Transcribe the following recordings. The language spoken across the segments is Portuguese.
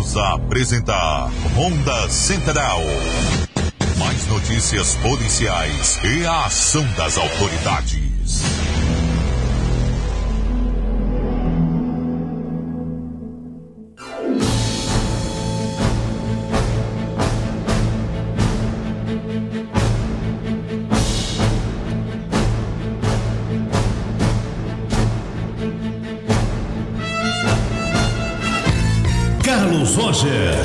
Voltamos a apresentar Ronda Central. Mais notícias policiais e a ação das autoridades. Carlos Roger.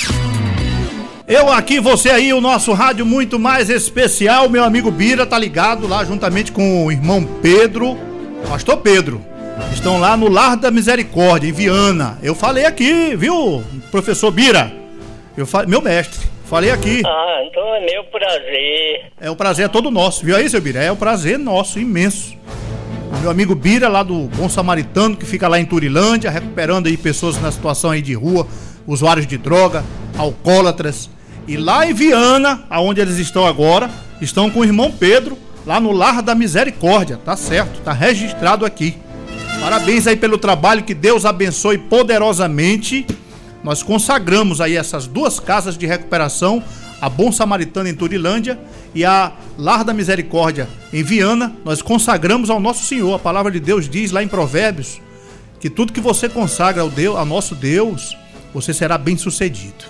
Eu aqui, você aí, o nosso rádio muito mais especial. Meu amigo Bira tá ligado lá juntamente com o irmão Pedro, pastor Pedro. Estão lá no Lar da Misericórdia, em Viana. Eu falei aqui, viu, professor Bira? Meu mestre, falei aqui. Ah, então é meu prazer. É, o prazer é todo nosso, viu aí, seu Bira? É um prazer nosso, imenso. Meu amigo Bira, lá do Bom Samaritano, que fica lá em Turilândia, recuperando aí pessoas na situação aí de rua, usuários de droga, alcoólatras. E lá em Viana, aonde eles estão agora, estão com o irmão Pedro, lá no Lar da Misericórdia. Tá certo, tá registrado aqui. Parabéns aí pelo trabalho, que Deus abençoe poderosamente. Nós consagramos aí essas duas casas de recuperação, a Bom Samaritano em Turilândia e a Lar da Misericórdia em Viana. Nós consagramos ao nosso Senhor. A palavra de Deus diz lá em Provérbios que tudo que você consagra ao nosso Deus, você será bem sucedido.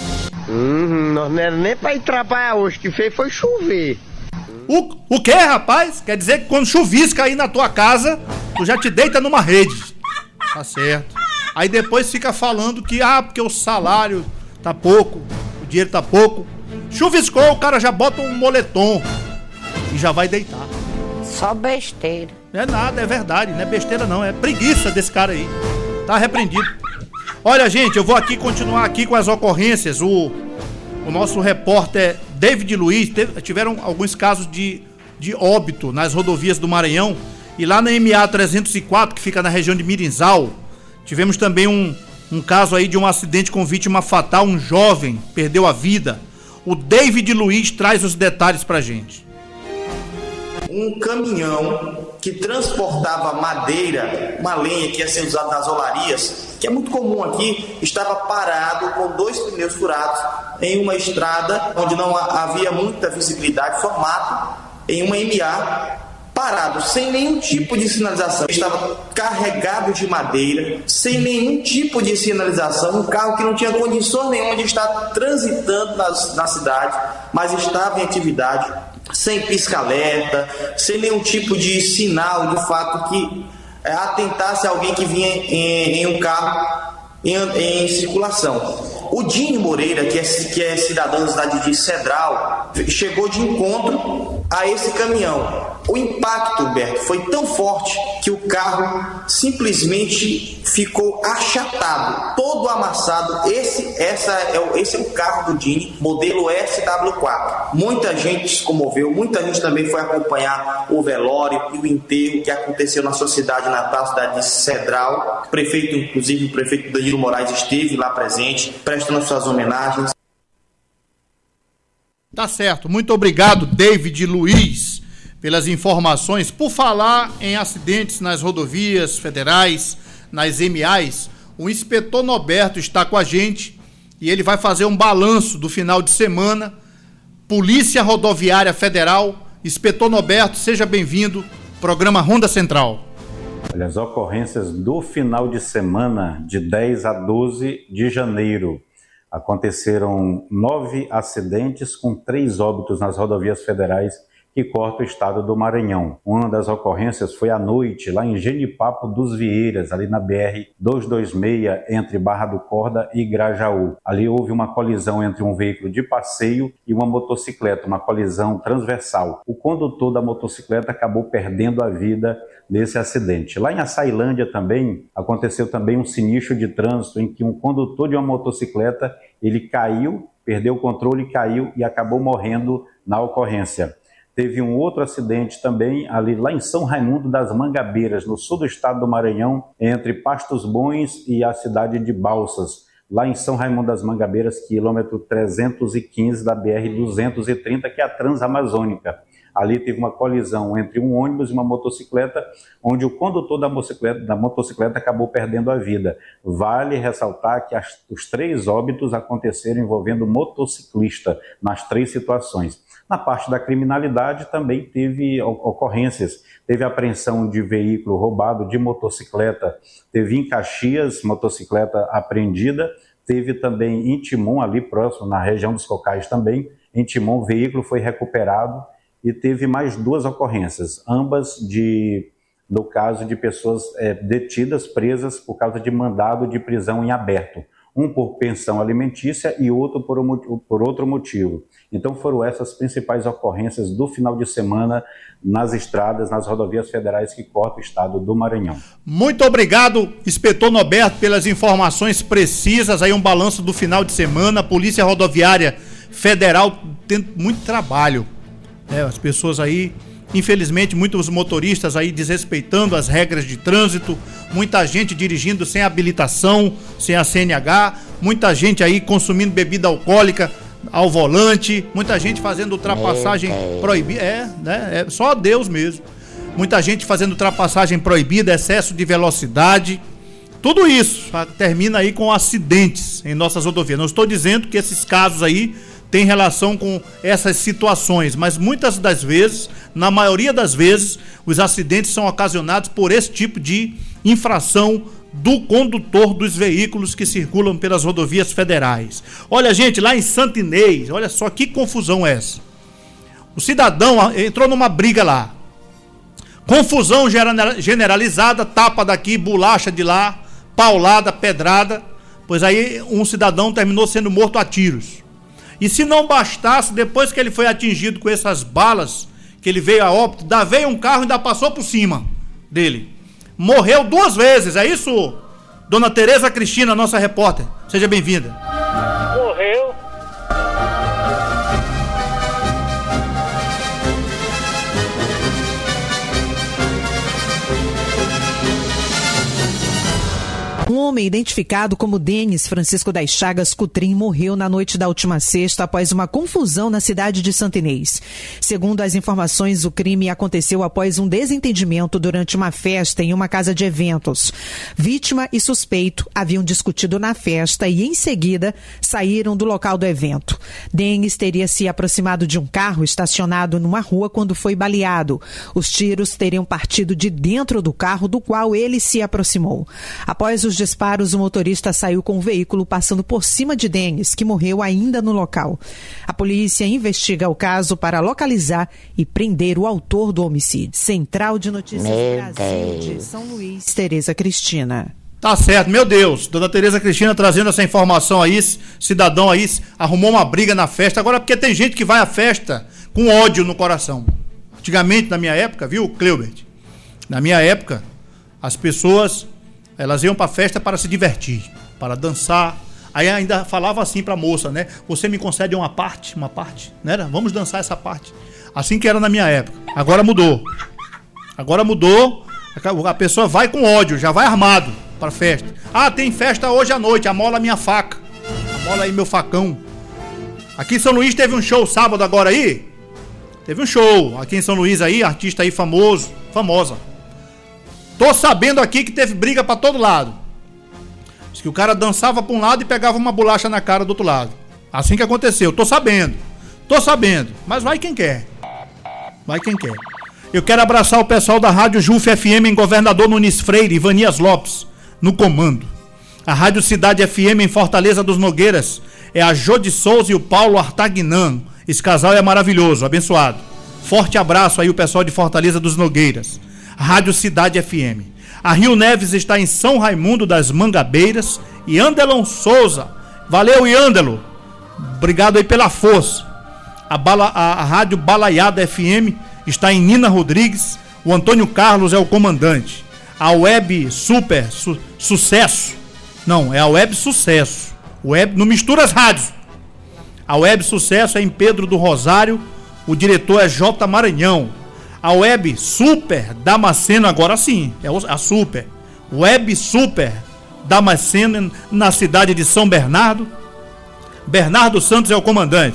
Nós não era nem pra ir trabalhar hoje, que fez foi chover. O que, rapaz? Quer dizer que quando chuvisca aí na tua casa, tu já te deita numa rede. Tá certo. Aí depois fica falando que, porque o salário tá pouco, o dinheiro tá pouco. Chuviscou, o cara já bota um moletom e já vai deitar. Só besteira. Não é nada, é verdade, não é besteira não, é preguiça desse cara aí. Tá repreendido. Olha, gente, eu vou aqui continuar aqui com as ocorrências. O nosso repórter David Luiz, tiveram alguns casos de óbito nas rodovias do Maranhão. E lá na MA 304, que fica na região de Mirinzal, tivemos também um caso aí de um acidente com vítima fatal, um jovem perdeu a vida. O David Luiz traz os detalhes pra gente. Um caminhão que transportava madeira, uma lenha que ia ser usada nas olarias, que é muito comum aqui, estava parado com 2 pneus furados em uma estrada onde não havia muita visibilidade, só mato, em uma MA, parado, sem nenhum tipo de sinalização. Estava carregado de madeira, sem nenhum tipo de sinalização, um carro que não tinha condições nenhuma de estar transitando na cidade, mas estava em atividade, sem pisca-alerta, sem nenhum tipo de sinal, de fato, que atentasse a alguém que vinha em um carro em circulação. O Dini Moreira, que é cidadão da cidade de Cedral, chegou de encontro a esse caminhão. O impacto, Humberto, foi tão forte que o carro simplesmente ficou achatado, todo amassado. Esse é o carro do Dini, modelo SW4. Muita gente se comoveu, muita gente também foi acompanhar o velório e o enterro que aconteceu na sua cidade natal, cidade de Cedral. O prefeito Danilo Moraes esteve lá presente, prestando suas homenagens. Tá certo, muito obrigado, David Luiz, pelas informações. Por falar em acidentes nas rodovias federais, nas MAs, o inspetor Norberto está com a gente e ele vai fazer um balanço do final de semana. Polícia Rodoviária Federal. Inspetor Norberto, seja bem-vindo, programa Ronda Central. Olha, as ocorrências do final de semana de 10 a 12 de janeiro. Aconteceram 9 acidentes com 3 óbitos nas rodovias federais que cortam o estado do Maranhão. Uma das ocorrências foi à noite, lá em Genipapo dos Vieiras, ali na BR-226, entre Barra do Corda e Grajaú. Ali houve uma colisão entre um veículo de passeio e uma motocicleta, uma colisão transversal. O condutor da motocicleta acabou perdendo a vida nesse acidente. Lá em Açailândia também, aconteceu também um sinistro de trânsito em que um condutor de uma motocicleta, ele caiu, perdeu o controle, caiu e acabou morrendo na ocorrência. Teve um outro acidente também ali lá em São Raimundo das Mangabeiras, no sul do estado do Maranhão, entre Pastos Bons e a cidade de Balsas. Lá em São Raimundo das Mangabeiras, quilômetro 315 da BR-230, que é a Transamazônica. Ali teve uma colisão entre um ônibus e uma motocicleta, onde o condutor da motocicleta acabou perdendo a vida. Vale ressaltar que os 3 óbitos aconteceram envolvendo motociclista, nas 3 situações. Na parte da criminalidade também teve ocorrências, teve apreensão de veículo roubado, de motocicleta, teve em Caxias motocicleta apreendida, teve também em Timon, ali próximo, na região dos Cocais também, em Timon o veículo foi recuperado e teve mais 2 ocorrências, ambas no caso de pessoas detidas, presas por causa de mandado de prisão em aberto. Um por pensão alimentícia e outro por outro motivo. Então foram essas principais ocorrências do final de semana nas estradas, nas rodovias federais que cortam o estado do Maranhão. Muito obrigado, inspetor Norberto, pelas informações precisas, aí um balanço do final de semana. A Polícia Rodoviária Federal tem muito trabalho, as pessoas aí, infelizmente, muitos motoristas aí desrespeitando as regras de trânsito, muita gente dirigindo sem habilitação, sem a CNH, muita gente aí consumindo bebida alcoólica ao volante, muita gente fazendo ultrapassagem proibida, é só Deus mesmo. Muita gente fazendo ultrapassagem proibida, excesso de velocidade, tudo isso termina aí com acidentes em nossas rodovias. Não estou dizendo que esses casos aí têm relação com essas situações, mas muitas das vezes, na maioria das vezes, os acidentes são ocasionados por esse tipo de infração do condutor dos veículos que circulam pelas rodovias federais. Olha, gente, lá em Santo Inês, olha só que confusão é essa. O cidadão entrou numa briga lá. Confusão generalizada, tapa daqui, bolacha de lá, paulada, pedrada. Pois aí um cidadão terminou sendo morto a tiros. E se não bastasse, depois que ele foi atingido com essas balas, que ele veio a óbito, veio um carro e ainda passou por cima dele. Morreu 2 vezes, é isso, dona Tereza Cristina, nossa repórter? Seja bem-vinda. Morreu. Um homem identificado como Denis Francisco das Chagas Cutrim morreu na noite da última sexta após uma confusão na cidade de Santo Inês. Segundo as informações, o crime aconteceu após um desentendimento durante uma festa em uma casa de eventos. Vítima e suspeito haviam discutido na festa e, em seguida, saíram do local do evento. Denis teria se aproximado de um carro estacionado numa rua quando foi baleado. Os tiros teriam partido de dentro do carro do qual ele se aproximou. Após os disparos, o motorista saiu com o veículo passando por cima de Denis, que morreu ainda no local. A polícia investiga o caso para localizar e prender o autor do homicídio. Central de Notícias Brasil de São Luís, Tereza Cristina. Tá certo, meu Deus, dona Tereza Cristina trazendo essa informação aí, cidadão aí arrumou uma briga na festa, agora porque tem gente que vai à festa com ódio no coração. Antigamente, na minha época, viu, Cleubert? Na minha época, as pessoas, elas iam pra festa para se divertir, para dançar. Aí ainda falava assim pra moça, né? Você me concede uma parte, né? Vamos dançar essa parte. Assim que era na minha época. Agora mudou. A pessoa vai com ódio, já vai armado pra festa. Ah, tem festa hoje à noite, amola minha faca. Amola aí meu facão. Aqui em São Luís teve um show sábado agora aí. Teve um show aqui em São Luís aí, artista aí famosa. Tô sabendo aqui que teve briga pra todo lado. Diz que o cara dançava pra um lado e pegava uma bolacha na cara do outro lado. Assim que aconteceu, tô sabendo. Mas vai quem quer. Eu quero abraçar o pessoal da Rádio Juf FM em Governador Nunes Freire e Vanias Lopes, no comando. A Rádio Cidade FM em Fortaleza dos Nogueiras é a Jô de Souza e o Paulo Artagnan. Esse casal é maravilhoso, abençoado. Forte abraço aí o pessoal de Fortaleza dos Nogueiras. Rádio Cidade FM. A Rio Neves está em São Raimundo das Mangabeiras e Anderlon Souza. Valeu, Iandelo. Obrigado aí pela força. A Rádio Balaiada FM está em Nina Rodrigues. O Antônio Carlos é o comandante. A Web Super Sucesso. Não, é a Web Sucesso. Não mistura as rádios. A Web Sucesso é em Pedro do Rosário. O diretor é J. Maranhão. A Web Super Damasceno, agora sim, é a Super. Web Super Damasceno, na cidade de São Bernardo. Bernardo Santos é o comandante.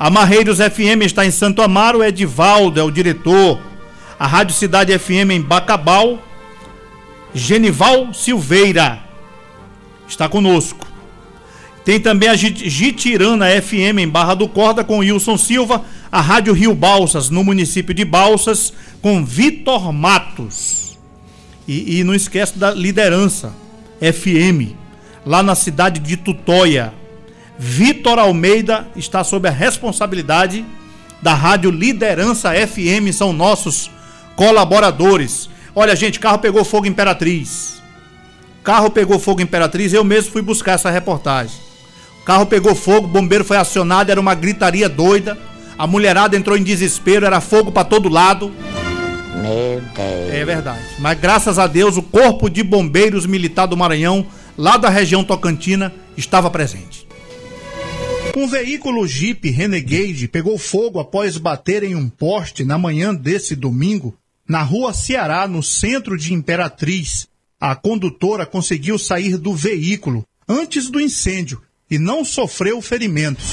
A Marreiros FM está em Santo Amaro, o Edivaldo é o diretor. A Rádio Cidade FM em Bacabal, Genival Silveira está conosco. Tem também a Gitirana FM em Barra do Corda com Wilson Silva. A Rádio Rio Balsas, no município de Balsas, com Vitor Matos. E não esquece da Liderança FM, lá na cidade de Tutóia. Vitor Almeida está sob a responsabilidade da Rádio Liderança FM, são nossos colaboradores. Olha, gente, carro pegou fogo em Imperatriz. Carro pegou fogo em Imperatriz, eu mesmo fui buscar essa reportagem. Carro pegou fogo, bombeiro foi acionado, era uma gritaria doida. A mulherada entrou em desespero, era fogo para todo lado. Meu Deus. É verdade. Mas graças a Deus, o Corpo de Bombeiros Militar do Maranhão, lá da região tocantina, estava presente. Um veículo Jeep Renegade pegou fogo após bater em um poste na manhã desse domingo, na rua Ceará, no centro de Imperatriz. A condutora conseguiu sair do veículo antes do incêndio e não sofreu ferimentos.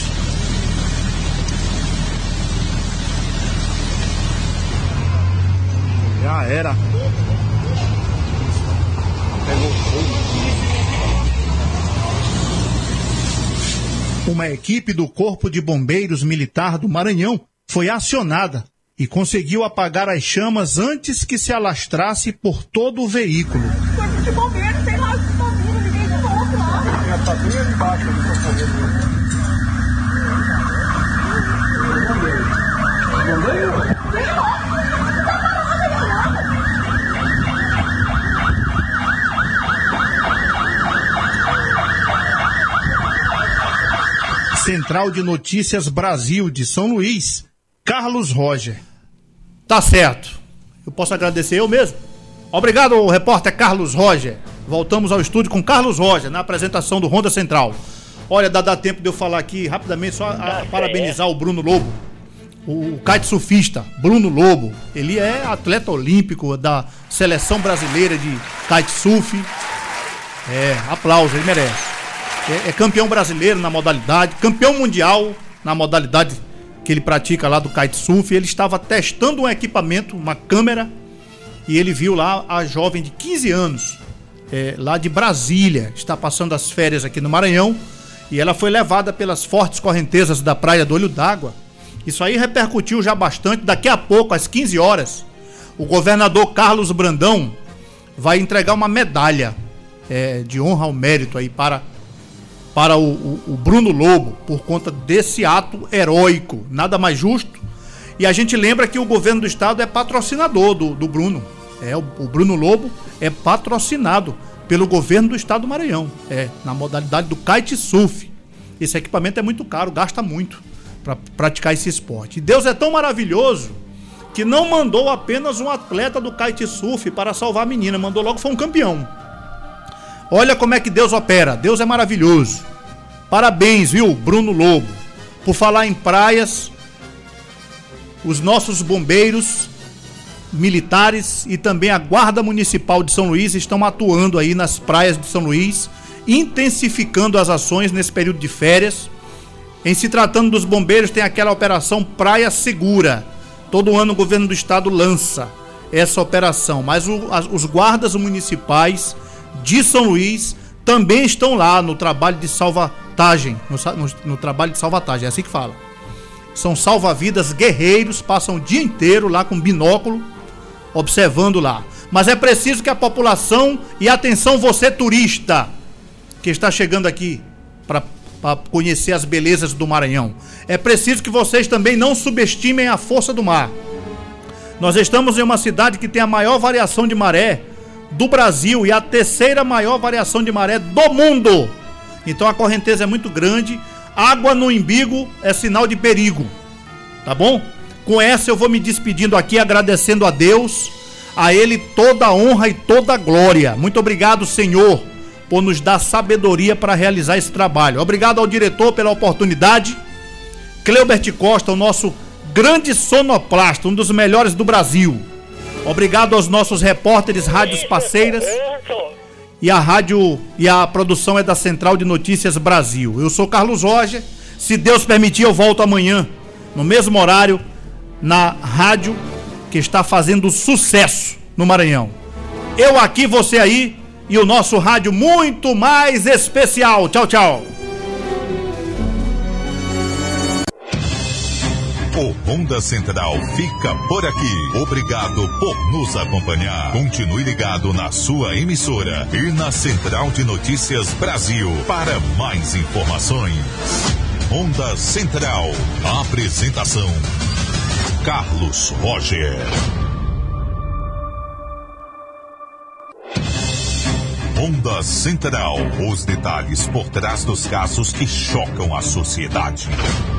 Já era. Pegou fogo. Uma equipe do Corpo de Bombeiros Militar do Maranhão foi acionada e conseguiu apagar as chamas antes que se alastrasse por todo o veículo. Corpo de Bombeiros, sei lá, de bombeiros, ninguém de outro lá. Tá bem ali embaixo, ali, pra fazer Central de Notícias Brasil de São Luís, Carlos Roger. Tá certo. Eu posso agradecer eu mesmo. Obrigado, repórter Carlos Roger. Voltamos ao estúdio com Carlos Roger, na apresentação do Ronda Central. Olha, dá tempo de eu falar aqui rapidamente, só parabenizar o Bruno Lobo, o kitesurfista Bruno Lobo. Ele é atleta olímpico da seleção brasileira de kitesurf. Aplausos, ele merece. É campeão brasileiro na modalidade, campeão mundial na modalidade que ele pratica lá do kitesurf. Ele estava testando um equipamento, uma câmera, e ele viu lá a jovem de 15 anos, lá de Brasília, está passando as férias aqui no Maranhão, e ela foi levada pelas fortes correntezas da Praia do Olho d'Água. Isso aí repercutiu já bastante. Daqui a pouco, às 15 horas, o governador Carlos Brandão vai entregar uma medalha de honra ao mérito aí para o Bruno Lobo, por conta desse ato heróico, nada mais justo. E a gente lembra que o governo do estado é patrocinador do Bruno. O Bruno Lobo é patrocinado pelo governo do estado do Maranhão, na modalidade do kitesurf. Esse equipamento é muito caro, gasta muito para praticar esse esporte. E Deus é tão maravilhoso que não mandou apenas um atleta do kitesurf para salvar a menina, mandou logo foi um campeão. Olha como é que Deus opera, Deus é maravilhoso. Parabéns, viu, Bruno Lobo. Por falar em praias, os nossos bombeiros militares e também a Guarda Municipal de São Luís estão atuando aí nas praias de São Luís, intensificando as ações nesse período de férias. Em se tratando dos bombeiros, tem aquela operação Praia Segura. Todo ano o governo do estado lança essa operação, mas os guardas municipais de São Luís também estão lá no trabalho de salvatagem, no trabalho de salvatagem, é assim que fala. São salva-vidas guerreiros, passam o dia inteiro lá com binóculo, observando lá. Mas é preciso que a população, e atenção você turista, que está chegando aqui para conhecer as belezas do Maranhão, é preciso que vocês também não subestimem a força do mar. Nós estamos em uma cidade que tem a maior variação de maré do Brasil e a terceira maior variação de maré do mundo. Então a correnteza é muito grande, água no embigo é sinal de perigo, tá bom? Com essa eu vou me despedindo aqui, agradecendo a Deus, a Ele toda a honra e toda a glória. Muito obrigado, Senhor, por nos dar sabedoria para realizar esse trabalho. Obrigado ao diretor pela oportunidade, Cleubert Costa, o nosso grande sonoplasta, um dos melhores do Brasil. Obrigado aos nossos repórteres, rádios parceiras. E a rádio e a produção é da Central de Notícias Brasil. Eu sou Carlos Roger. Se Deus permitir, eu volto amanhã no mesmo horário, na rádio que está fazendo sucesso no Maranhão. Eu aqui, você aí e o nosso rádio muito mais especial. Tchau, tchau. O Ronda Central fica por aqui. Obrigado por nos acompanhar. Continue ligado na sua emissora e na Central de Notícias Brasil para mais informações. Ronda Central. Apresentação: Carlos Roger. Ronda Central. Os detalhes por trás dos casos que chocam a sociedade.